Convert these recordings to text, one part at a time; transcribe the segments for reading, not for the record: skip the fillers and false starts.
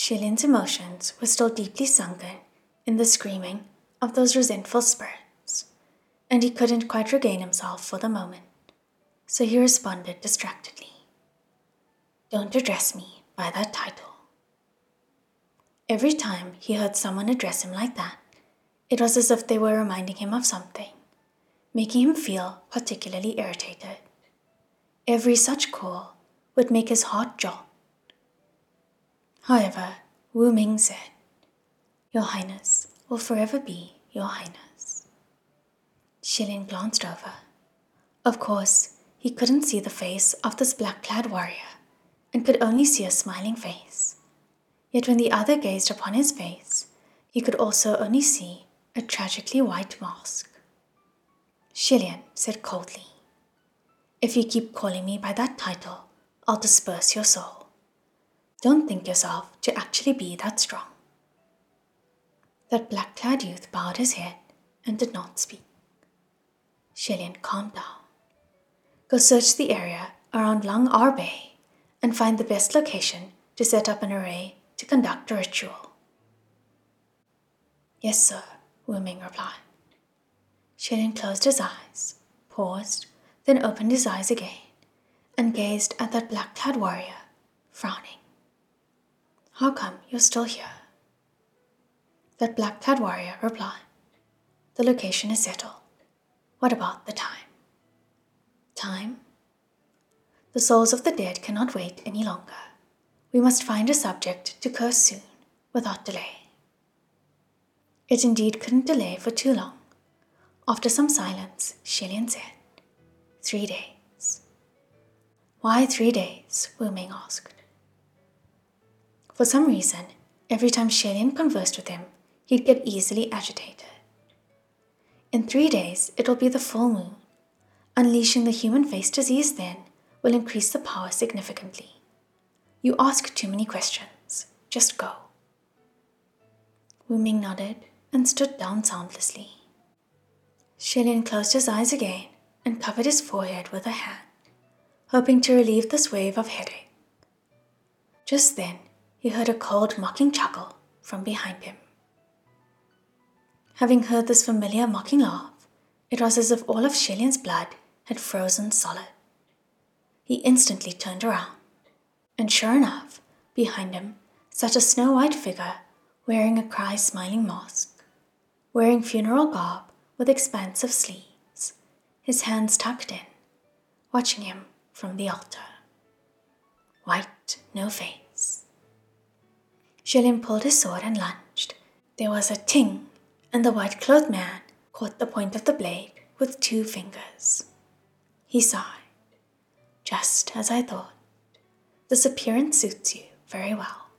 Shillian's emotions were still deeply sunken in the screaming of those resentful spirits, and he couldn't quite regain himself for the moment, so he responded distractedly. "Don't address me by that title." Every time he heard someone address him like that, it was as if they were reminding him of something, making him feel particularly irritated. Every such call would make his heart jolt. However, Wu Ming said, "Your Highness will forever be your Highness." Shillian glanced over. Of course, he couldn't see the face of this black-clad warrior, and could only see a smiling face. Yet when the other gazed upon his face, he could also only see a tragically white mask. Shillian said coldly, "If you keep calling me by that title, I'll disperse your soul. Don't think yourself to actually be that strong." That black-clad youth bowed his head and did not speak. Shillian calmed down. "Go search the area around Lang Ar Bay and find the best location to set up an array to conduct a ritual." "Yes, sir," Wu Ming replied. Shillian closed his eyes, paused, then opened his eyes again, and gazed at that black-clad warrior, frowning. "How come you're still here?" That black-clad warrior replied, "The location is settled. What about the time?" "Time? The souls of the dead cannot wait any longer. We must find a subject to curse soon, without delay." It indeed couldn't delay for too long. After some silence, Shillian said, 3 days. "Why 3 days?" Wu Ming asked. For some reason, every time Shillian conversed with him, he'd get easily agitated. "In 3 days, it'll be the full moon. Unleashing the human face disease then will increase the power significantly. You ask too many questions. Just go." Wu Ming nodded and stood down soundlessly. Shillian closed his eyes again and covered his forehead with a hand, hoping to relieve this wave of headache. Just then, he heard a cold, mocking chuckle from behind him. Having heard this familiar mocking laugh, it was as if all of Shillian's blood had frozen solid. He instantly turned around, and sure enough, behind him sat a snow-white figure wearing a cry-smiling mask, wearing funeral garb with expansive sleeves, his hands tucked in, watching him from the altar. White, no face. Shillian pulled his sword and lunged. There was a ting, and the white-clothed man caught the point of the blade with 2 fingers. He sighed. "Just as I thought. This appearance suits you very well."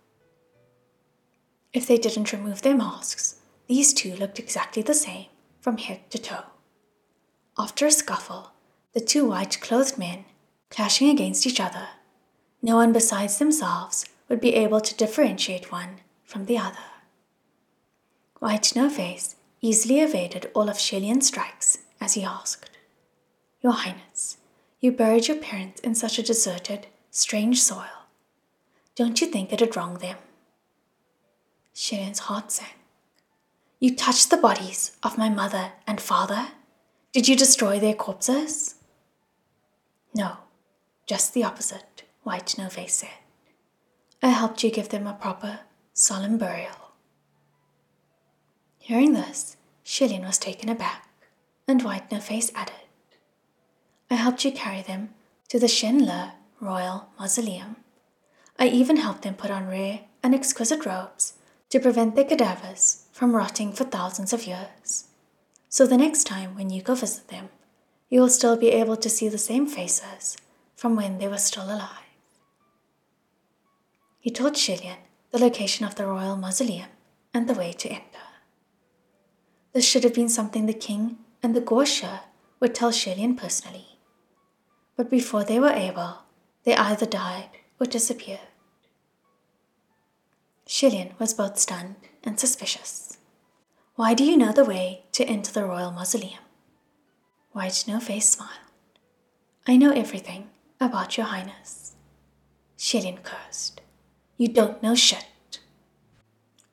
If they didn't remove their masks, these two looked exactly the same from head to toe. After a scuffle, the 2 white-clothed men clashing against each other, no one besides themselves would be able to differentiate one from the other. White No Face easily evaded all of Shillian's strikes as he asked, "Your Highness, you buried your parents in such a deserted, strange soil. Don't you think it'd wrong them?" Shillian's heart sank. "You touched the bodies of my mother and father? Did you destroy their corpses?" "No, just the opposite," White No Face said. "I helped you give them a proper, solemn burial." Hearing this, Shillian was taken aback, and White No Face added, "I helped you carry them to the Shen Le Royal Mausoleum. I even helped them put on rare and exquisite robes to prevent their cadavers from rotting for thousands of years. So the next time when you go visit them, you will still be able to see the same faces from when they were still alive." He told Shillian the location of the royal mausoleum and the way to enter. This should have been something the king and the Gorsha would tell Shillian personally. But before they were able, they either died or disappeared. Shillian was both stunned and suspicious. "Why do you know the way to enter the royal mausoleum?" White No Face smiled. "I know everything about your highness." Shillian cursed. "You don't know shit."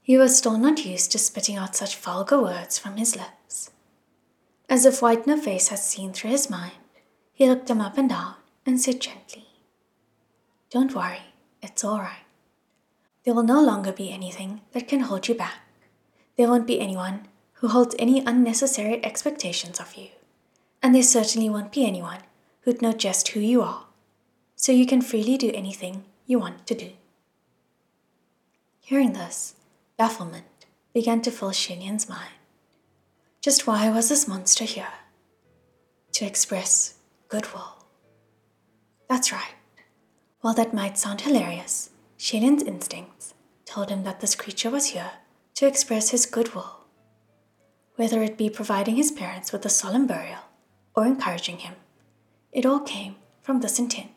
He was still not used to spitting out such vulgar words from his lips. As if White No Face had seen through his mind, he looked him up and down and said gently, "Don't worry, it's all right. There will no longer be anything that can hold you back. There won't be anyone who holds any unnecessary expectations of you, and there certainly won't be anyone who'd know just who you are, so you can freely do anything you want to do." Hearing this, bafflement began to fill Shelian's mind. Just why was this monster here? To express goodwill. That's right. While that might sound hilarious, Shelian's instincts told him that this creature was here to express his goodwill. Whether it be providing his parents with a solemn burial or encouraging him, it all came from this intent.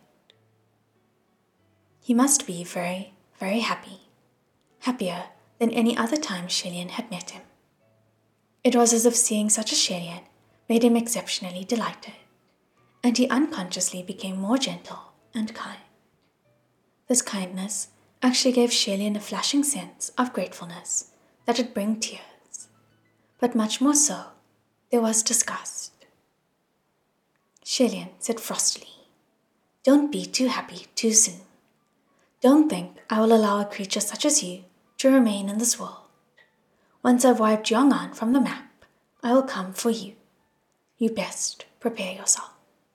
He must be very, very happy. Happier than any other time Shelian had met him. It was as if seeing such a Shelian made him exceptionally delighted, and he unconsciously became more gentle and kind. This kindness actually gave Shelian a flashing sense of gratefulness that would bring tears. But much more so, there was disgust. Shelian said frostily, "Don't be too happy too soon. Don't think I will allow a creature such as you to remain in this world. Once I've wiped Yong'an from the map, I will come for you. You best prepare yourself."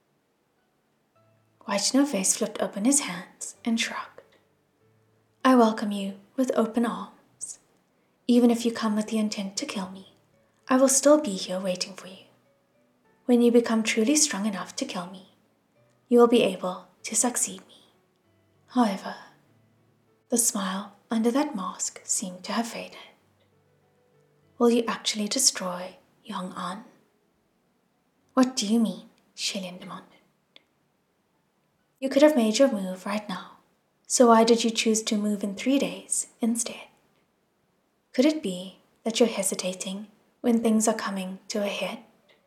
White No Face flipped open his hands and shrugged. "I welcome you with open arms. Even if you come with the intent to kill me, I will still be here waiting for you. When you become truly strong enough to kill me, you will be able to succeed me. However," the smile under that mask seemed to have faded, "will you actually destroy Yong'an?" "What do you mean?" Shelian demanded. "You could have made your move right now, so why did you choose to move in 3 days instead? Could it be that you're hesitating when things are coming to a head?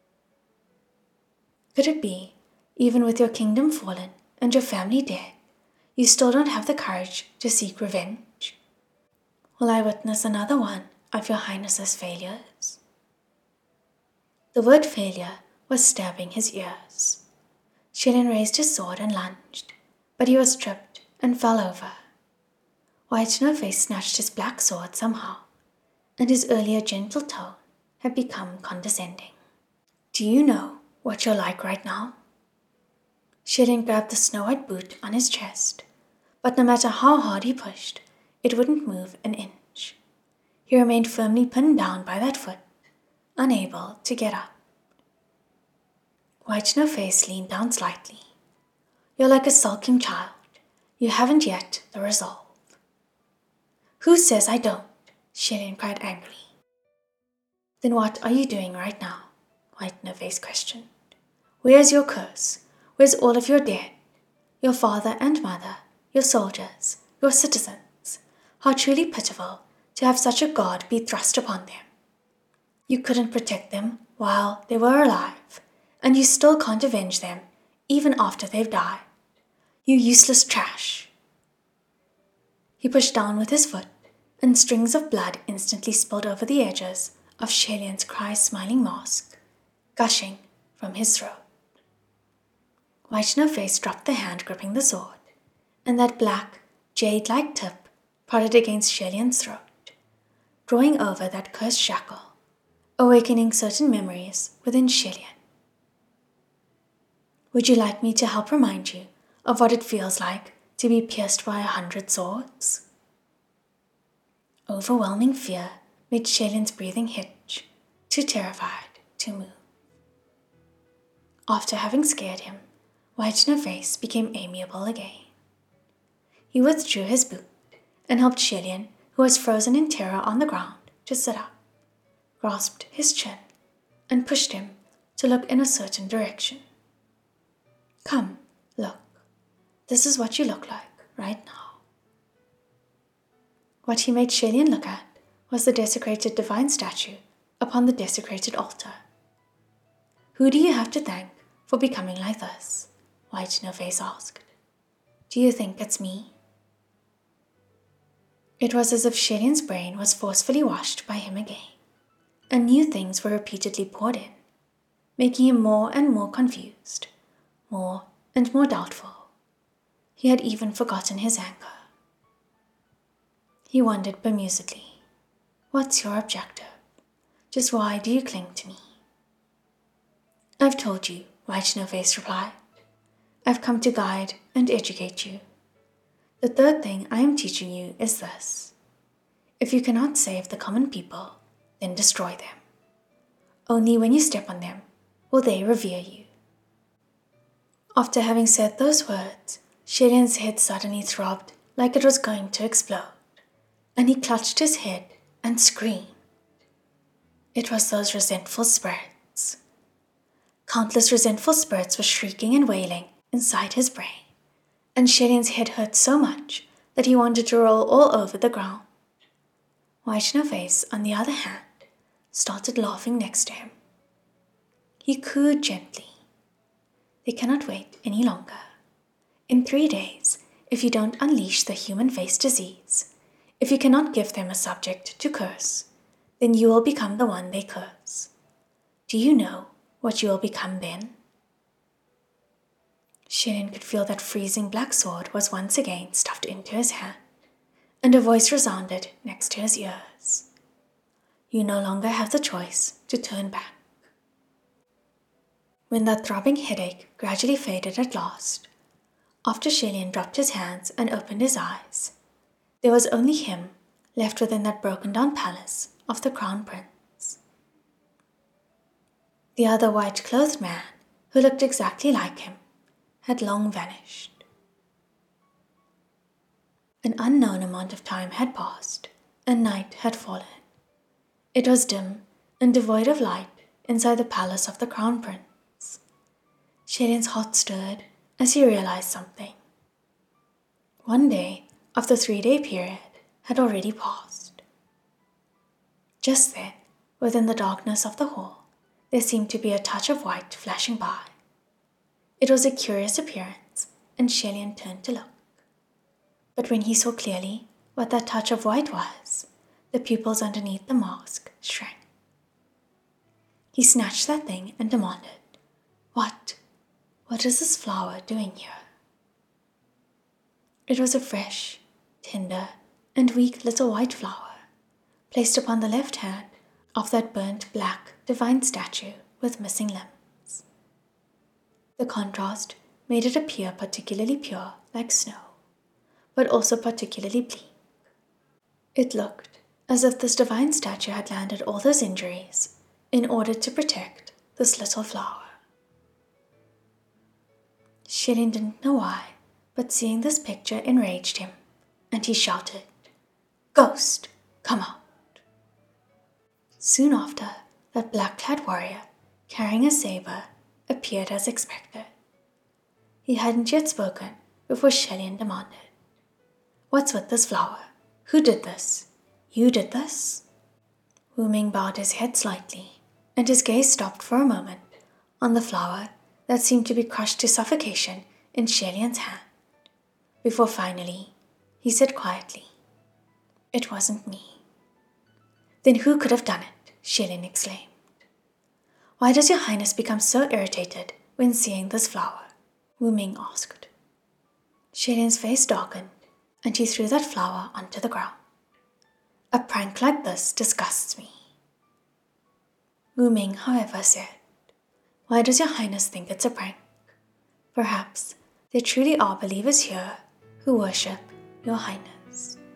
Could it be, even with your kingdom fallen and your family dead, you still don't have the courage to seek revenge? Will I witness another one of your Highness's failures?" The word failure was stabbing his ears. Shelian raised his sword and lunged, but he was tripped and fell over. White No Face snatched his black sword somehow, and his earlier gentle tone had become condescending. "Do you know what you're like right now?" Shelian grabbed the snow-white boot on his chest, but no matter how hard he pushed, it wouldn't move an inch. He remained firmly pinned down by that foot, unable to get up. White No Face leaned down slightly. "You're like a sulking child. You haven't yet the resolve." "Who says I don't?" Shelian cried angrily. "Then what are you doing right now?" White No Face questioned. "Where's your curse? Where's all of your dead? Your father and mother, your soldiers, your citizens. How truly pitiful to have such a god be thrust upon them. You couldn't protect them while they were alive, and you still can't avenge them even after they've died. You useless trash." He pushed down with his foot, and strings of blood instantly spilled over the edges of Shelian's cry-smiling mask, gushing from his throat. White No Face dropped the hand gripping the sword, and that black, jade-like tip prodded against Shelian's throat, drawing over that cursed shackle, awakening certain memories within Shelian. "Would you like me to help remind you of what it feels like to be pierced by 100 swords?" Overwhelming fear made Shelian's breathing hitch, too terrified to move. After having scared him, White No Face became amiable again. He withdrew his boot and helped Shelian, who was frozen in terror on the ground, to sit up, grasped his chin, and pushed him to look in a certain direction. "Come, look. This is what you look like right now." What he made Shelian look at was the desecrated divine statue upon the desecrated altar. "Who do you have to thank for becoming like this?" White No Face asked. "Do you think it's me?" It was as if Shelian's brain was forcefully washed by him again, and new things were repeatedly poured in, making him more and more confused, more and more doubtful. He had even forgotten his anger. He wondered bemusedly, "What's your objective? Just why do you cling to me?" "I've told you," White-Snowface replied. "I've come to guide and educate you. The third thing I am teaching you is this. If you cannot save the common people, then destroy them. Only when you step on them will they revere you." After having said those words, Shelian's head suddenly throbbed like it was going to explode, and he clutched his head and screamed. It was those resentful spirits. Countless resentful spirits were shrieking and wailing inside his brain, and Shelian's head hurt so much that he wanted to roll all over the ground. White-Snowface, on the other hand, started laughing next to him. He cooed gently. "They cannot wait any longer. In 3 days, if you don't unleash the human face disease, if you cannot give them a subject to curse, then you will become the one they curse. Do you know what you will become then?" Shelian could feel that freezing black sword was once again stuffed into his hand, and a voice resounded next to his ears. "You no longer have the choice to turn back." When that throbbing headache gradually faded at last, after Shelian dropped his hands and opened his eyes, there was only him left within that broken-down palace of the Crown Prince. The other white-clothed man, who looked exactly like him, had long vanished. An unknown amount of time had passed, and night had fallen. It was dim and devoid of light inside the palace of the Crown Prince. Shelian's heart stirred as he realized something. 1 day of the 3-day period had already passed. Just then, within the darkness of the hall, there seemed to be a touch of white flashing by. It was a curious appearance, and Shelian turned to look. But when he saw clearly what that touch of white was, the pupils underneath the mask shrank. He snatched that thing and demanded, What is this flower doing here?" It was a fresh, tender, and weak little white flower, placed upon the left hand of that burnt black divine statue with missing limbs. The contrast made it appear particularly pure like snow, but also particularly bleak. It looked as if this divine statue had landed all those injuries in order to protect this little flower. Shelian didn't know why, but seeing this picture enraged him, and he shouted, "Ghost, come out!" Soon after, that black-clad warrior, carrying a saber, appeared as expected. He hadn't yet spoken before Shelian demanded, "What's with this flower? Who did this? You did this?" Wu Ming bowed his head slightly, and his gaze stopped for a moment on the flower that seemed to be crushed to suffocation in Shelian's hand, before finally he said quietly, "It wasn't me." "Then who could have done it?" Shelian exclaimed. "Why does your highness become so irritated when seeing this flower?" Wu Ming asked. Shelian's face darkened, and he threw that flower onto the ground. "A prank like this disgusts me." Wu Ming, however, said, "Why does your highness think it's a prank? Perhaps there truly are believers here who worship your highness."